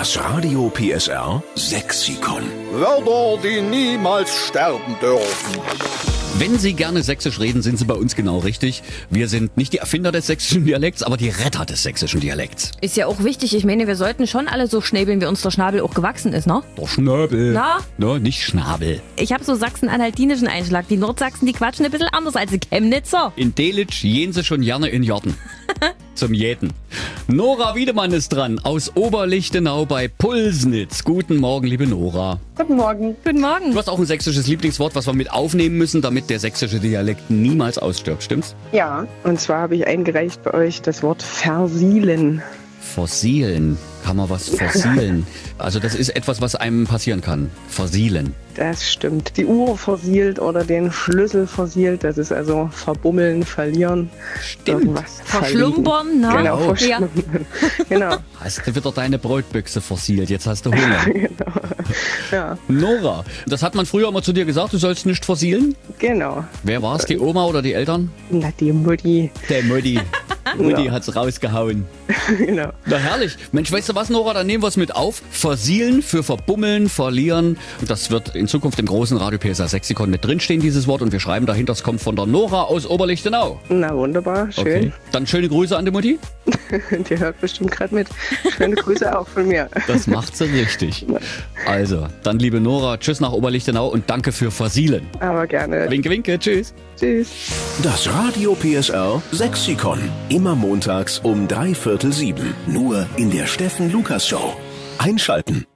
Das Radio PSR Sexikon. Wörter, die niemals sterben dürfen. Wenn Sie gerne sächsisch reden, sind Sie bei uns genau richtig. Wir sind nicht die Erfinder des sächsischen Dialekts, aber die Retter des sächsischen Dialekts. Ist ja auch wichtig. Ich meine, wir sollten schon alle so schnäbeln, wie uns der Schnabel auch gewachsen ist, ne? Der Schnabel. Na? No, nicht Schnabel. Ich habe so sachsen-anhaltinischen Einschlag. Die Nordsachsen, die quatschen ein bisschen anders als die Chemnitzer. In Delitzsch gehen Sie schon gerne in Jarten. Zum Jäten. Nora Wiedemann ist dran, aus Oberlichtenau bei Pulsnitz. Guten Morgen, liebe Nora. Guten Morgen. Guten Morgen. Du hast auch ein sächsisches Lieblingswort, was wir mit aufnehmen müssen, damit der sächsische Dialekt niemals ausstirbt, stimmt's? Ja, und zwar habe ich eingereicht bei euch das Wort versielen. Fossilen. Kann man was fossilen? Also das ist etwas, was einem passieren kann. Versielen. Das stimmt. Die Uhr versielt oder den Schlüssel versielt, das ist also verbummeln, verlieren. Stimmt. Irgendwas Verschlumpern, ne? Genau, Oh. verschlumpern. Genau. Hast du wieder deine Brotbüchse versielt, jetzt hast du Hunger. Ja, Nora, das hat man früher immer zu dir gesagt, du sollst nicht versielen? genau. Wer war's, die Oma oder die Eltern? Na, die Mutti. Der Mutti. Mutti Ja. hat's rausgehauen. Genau. Na herrlich. Mensch, weißt du was, Nora, dann nehmen wir es mit auf. Versielen für verbummeln, verlieren. Das wird in Zukunft im großen Radio PSR Sexikon mit drinstehen, dieses Wort. Und wir schreiben dahinter, es kommt von der Nora aus Oberlichtenau. Na, wunderbar. Schön. Dann schöne Grüße an die Mutti. Die hört bestimmt gerade mit. Schöne Grüße auch von mir. Das macht sie richtig. Also, dann liebe Nora, tschüss nach Oberlichtenau und danke für Versielen. Aber gerne. Winke, winke, tschüss. Tschüss. Das Radio PSR Sexikon. Immer montags um 6:45. Nur in der Steffen Lukas Show. Einschalten.